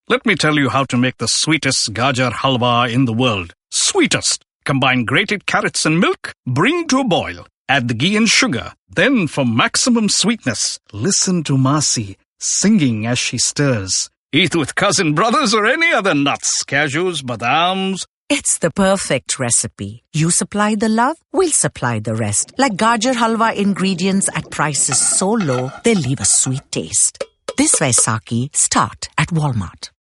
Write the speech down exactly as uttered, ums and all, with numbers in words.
Let me tell you how to make the sweetest gajar halwa in the world. Sweetest. Combine grated carrots and milk, bring to a boil. Add the ghee and sugar. Then, for maximum sweetness, listen to Masi singing as she stirs. Eat with cousin brothers or any other nuts, cashews, badams. It's the perfect recipe. You supply the love, we'll supply the rest. Like Gajar Halwa ingredients at prices so low, they leave a sweet taste. This Vaisakhi, start at Walmart.